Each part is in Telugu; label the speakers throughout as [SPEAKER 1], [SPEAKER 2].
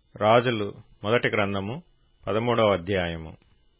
[SPEAKER 1] రాజులు మొదటి గ్రంథము 13వ అధ్యాయము.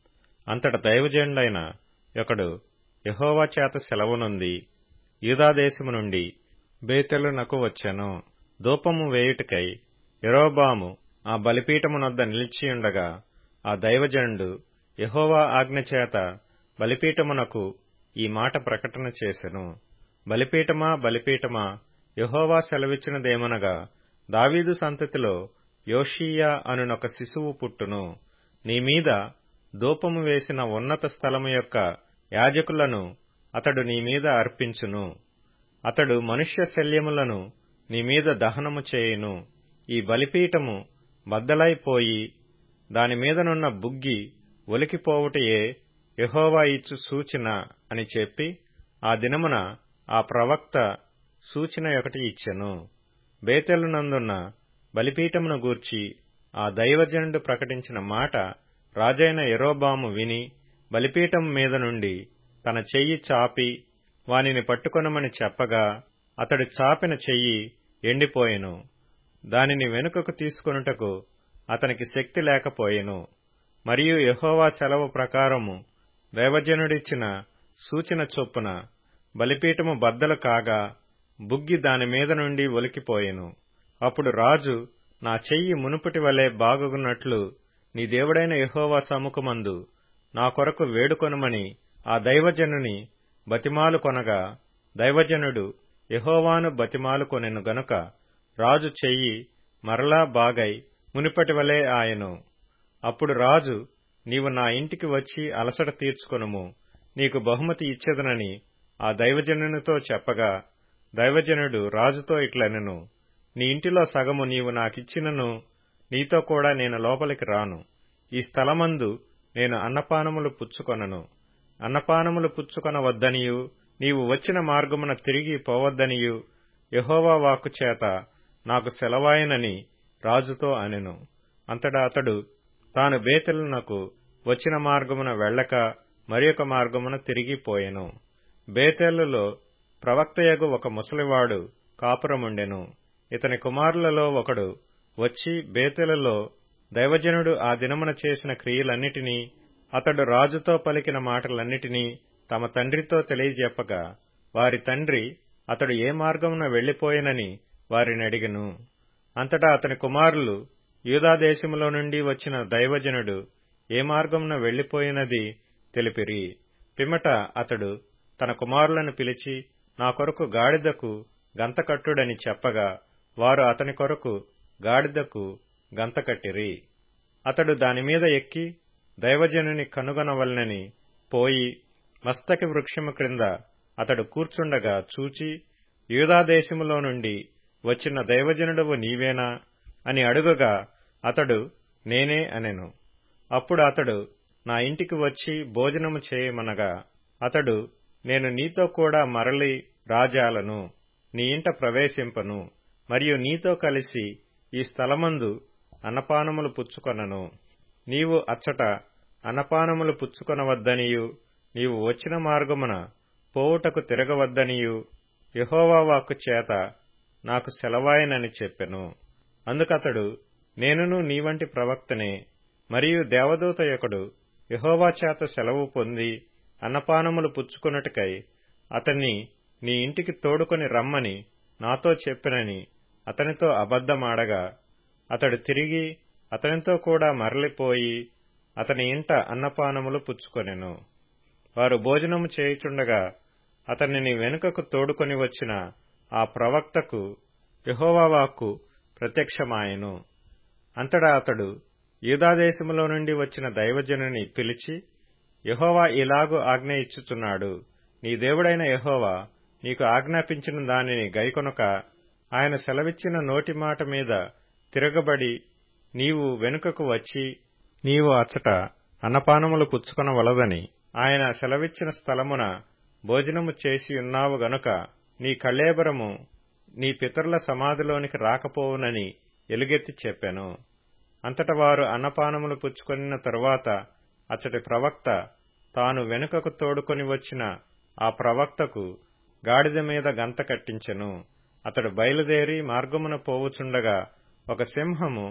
[SPEAKER 1] అంతట దైవజనుడైన ఒకడు యెహోవా చేత సెలవునొంది యూదాదేశము నుండి బేతేలునకు వచ్చెను. ధూపము వేయుటకై యరొబాము ఆ బలిపీఠమునొద్ద నిలిచియుండగా ఆ దైవజనుడు యెహోవా ఆజ్ఞచేత బలిపీఠమునకు ఈ మాట ప్రకటన చేసెను. బలిపీఠమా, బలిపీఠమా, యెహోవా సెలవిచ్చినదేమనగా, దావీదు సంతతిలో యోషీయా అనునొక శిశువు పుట్టును. నీమీద ధూపము వేసిన ఉన్నత స్థలము యొక్క యాజకులను అతడు నీమీద అర్పించును. అతడు మనుష్య శల్యములను నీమీద దహనము చేయును. ఈ బలిపీఠము బద్దలైపోయి దానిమీదనున్న బుగ్గి ఒలికిపోవుటయే యెహోవా ఇచ్చు సూచన అని చెప్పి ఆ దినమున ఆ ప్రవక్త సూచన ఒకటి ఇచ్చెను. బేతేలునందున్న బలిపీఠమును గూర్చి ఆ దైవజనుడు ప్రకటించిన మాట రాజైన యరొబాము విని బలిపీఠం మీద నుండి తన చెయ్యి చాపి వానిని పట్టుకొనమని చెప్పగా అతడు చాపిన చెయ్యి ఎండిపోయెను. దానిని వెనుకకు తీసుకొనుటకు అతనికి శక్తి లేకపోయెను. మరియు యెహోవా సెలవు ప్రకారము దైవజనుడిచ్చిన సూచన చొప్పున బలిపీఠము బద్దలు కాగా బుగ్గి దానిమీద నుండి ఒలికిపోయెను. అప్పుడు రాజు, నా చెయ్యి మునుపటి వలె బాగున్నట్లు నీ దేవుడైన యెహోవా సముఖమందు నా కొరకు వేడుకొనుమని ఆ దైవజనుని బతిమాలుకొనగా దైవజనుడు యెహోవాను బతిమాలుకొనెను గనుక రాజు చెయ్యి మరలా బాగై మునుపటి వలె ఆయెను. అప్పుడు రాజు, నీవు నా ఇంటికి వచ్చి అలసట తీర్చుకొనుము, నీకు బహుమతి ఇచ్చెదనని ఆ దైవజనునితో చెప్పగా దైవజనుడు రాజుతో ఇట్లనెను, నీ ఇంటిలో సగము నీవు నాకిచ్చినను నీతో కూడా నేను లోపలికి రాను. ఈ స్థలమందు నేను అన్నపానములు పుచ్చుకొనను. అన్నపానములు పుచ్చుకొనవద్దనియు నీవు వచ్చిన మార్గమున తిరిగి పోవద్దనియు యెహోవా వాక్కు చేత నాకు సెలవాయనని రాజుతో అనెను. అంతటా అతడు తాను బేతేలునకు వచ్చిన మార్గమున వెళ్ళక మరియొక మార్గమున తిరిగిపోయెను. బేతేలులో ప్రవక్తయగు ఒక ముసలివాడు కాపురముండెను. ఇతని కుమారులలో ఒకడు వచ్చి బేతేలులో దైవజనుడు ఆ దినమున చేసిన క్రియలన్నిటినీ అతడు రాజుతో పలికిన మాటలన్నిటినీ తమ తండ్రితో తెలియజెప్పగా వారి తండ్రి అతడు ఏ మార్గమున వెళ్లిపోయెనని వారిని అడిగెను. అంతటా అతని కుమారులు యూదాదేశములో నుండి వచ్చిన దైవజనుడు ఏ మార్గమున వెళ్లిపోయినది తెలిపిరి. పిమ్మట అతడు తన కుమారులను పిలిచి నా కొరకు గాడిదకు గంతకట్టుడని చెప్పగా వారు అతని కొరకు గాడిదకు గంతకట్టిరి. అతడు దానిమీద ఎక్కి దైవజనుని కనుగొనవలెనని పోయి మస్తకి వృక్షము క్రింద అతడు కూర్చుండగా చూచి, యూదాదేశములో నుండి వచ్చిన దైవజనుడవు నీవేనా అని అడుగగా అతడు నేనే అనెను. అప్పుడు అతడు నా ఇంటికి వచ్చి భోజనము చేయమనగా అతడు, నేను నీతో కూడా మరలి రాజాలను, నీ ఇంట ప్రవేశింపను, మరియు నీతో కలిసి ఈ స్థలమందు అన్నపానములు పుచ్చుకొనను. నీవు అచ్చట అన్నపానములు పుచ్చుకొనవద్దనియు నీవు వచ్చిన మార్గమున పోవుటకు తిరగవద్దనియు యెహోవా వాక్కు చేత నాకు సెలవాయనని చెప్పెను. అందుకతడు, నేనును నీవంటి ప్రవక్తనే, మరియు దేవదూత యొకడు యెహోవా చేత సెలవు పొంది అన్నపానములు పుచ్చుకొనుటకై అతన్ని నీ ఇంటికి తోడుకొని రమ్మని నాతో చెప్పెనని అతనితో అబద్ధమాడగా అతడు తిరిగి అతనితో కూడా మరలిపోయి అతని ఇంట అన్నపానములు పుచ్చుకొనెను. వారు భోజనము చేయుచుండగా అతనిని వెనుకకు తోడుకొని వచ్చిన ఆ ప్రవక్తకు యెహోవా వాక్కు ప్రత్యక్షమాయెను. అంతటా అతడు యూదాదేశములో నుండి వచ్చిన దైవజనుని పిలిచి, యెహోవా ఇలాగు ఆజ్ఞ ఇచ్చుచున్నాడు, నీ దేవుడైన యెహోవా నీకు ఆజ్ఞాపించిన దానిని గైకొనక ఆయన సెలవిచ్చిన నోటి మాట మీద తిరగబడి నీవు వెనుకకు వచ్చి నీవు అచ్చట అన్నపానములు పుచ్చుకొనవలదని ఆయన సెలవిచ్చిన స్థలమున భోజనము చేసియున్నావు గనుక నీ కళేబరము నీ పితరుల సమాధిలోనికి రాకపోవునని ఎలుగెత్తి చెప్పెను. అంతట వారు అన్నపానములు పుచ్చుకొనిన తరువాత అచ్చటి ప్రవక్త తాను వెనుకకు తోడుకొని వచ్చిన ఆ ప్రవక్తకు గాడిద మీద గంత కట్టించెను. అతడు బయలుదేరి మార్గమున పోవుచుండగా ఒక సింహము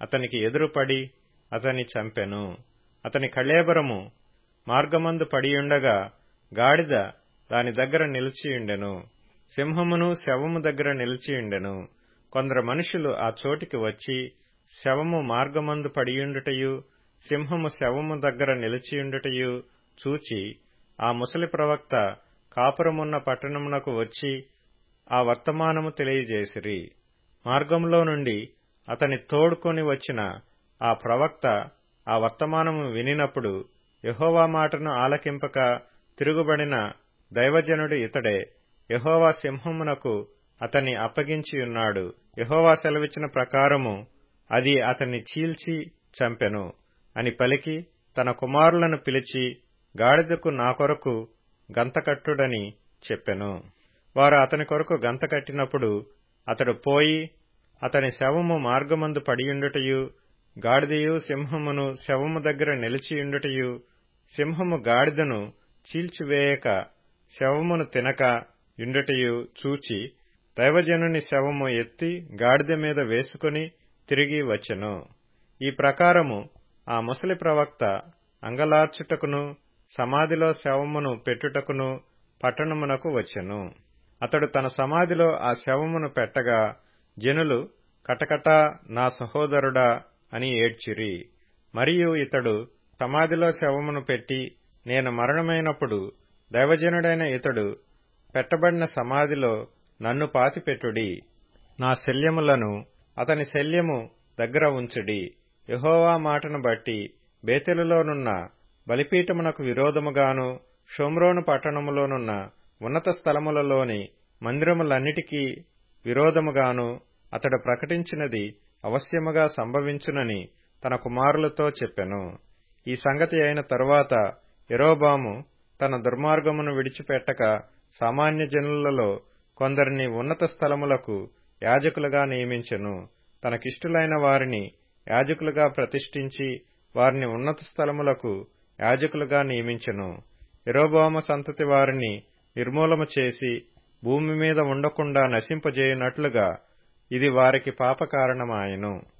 [SPEAKER 1] అతనికి ఎదురుపడి అతని చంపెను. అతని కళేబరము మార్గమందు పడియుండగా గాడిద దాని దగ్గర నిలిచియుండెను. సింహమును శవము దగ్గర నిలిచియుండెను. కొందరు మనుషులు ఆ చోటికి వచ్చి శవము మార్గమందు పడియుండుటయు సింహము శవము దగ్గర నిలిచియుండుటయు చూచి ఆ ముసలి ప్రవక్త కాపురమున్న పట్టణమునకు వచ్చి ఆ వర్తమానము తెలియజేసిరి. మార్గంలో నుండి అతని తోడ్కొని వచ్చిన ఆ ప్రవక్త ఆ వర్తమానము వినినప్పుడు యెహోవా మాటను ఆలకింపక తిరుగుబడిన దైవజనుడు ఇతడే, యెహోవా సింహమునకు అతన్ని అప్పగించియున్నాడు, యెహోవా సెలవిచ్చిన ప్రకారము అది అతన్ని చీల్చి చంపెను అని పలికి తన కుమారులను పిలిచి గాడిదకు నా కొరకు గంతకట్టుడని చెప్పెను. వారు అతని కొరకు గంత కట్టినప్పుడు అతడు పోయి అతని శవము మార్గమందు పడియుండుటయు గాడిదయు సింహమును శవము దగ్గర నిలిచియుండుటయు సింహము గాడిదను చీల్చివేయక శవమును తినక యుండుటయు చూచి దైవజనుని శవము ఎత్తి గాడిద మీద వేసుకుని తిరిగి వచ్చెను. ఈ ప్రకారము ఆ ముసలి ప్రవక్త అంగలార్చుటకును సమాధిలో శవమును పెట్టుటకును పట్టణమునకు వచ్చెను. అతడు తన సమాధిలో ఆ శవమును పెట్టగా జనులు కటకటా నా సహోదరుడా అని ఏడ్చిరి. మరియు ఇతడు సమాధిలో శవమును పెట్టి నేను మరణమైనప్పుడు దైవజనుడైన ఇతడు పెట్టబడిన సమాధిలో నన్ను పాతిపెట్టుడి, నా శల్యములను అతని శల్యము దగ్గర ఉంచుడి. యెహోవా మాటను బట్టి బేతేలులోనున్న బలిపీఠమునకు విరోధముగాను షోమ్రోను పట్టణములోనున్న ఉన్నత స్థలములలోని మందిరములన్నిటికీ విరోధముగాను అతడు ప్రకటించినది అవశ్యముగా సంభవించునని తన కుమారులతో చెప్పెను. ఈ సంగతి అయిన తరువాత యెరోబాము తన దుర్మార్గమును విడిచిపెట్టక సామాన్య జనులలో కొందరిని ఉన్నత స్థలములకు యాజకులుగా నియమించెను. తనకిష్టులైన వారిని యాజకులుగా ప్రతిష్ఠించి వారిని ఉన్నత స్థలములకు యాజకులుగా నియమించెను. యెరోబాము సంతతి వారిని నిర్మూలము చేసి భూమి మీద ఉండకుండా నశింపజేయునట్లుగా ఇది వారికి పాపకారణమాయెను.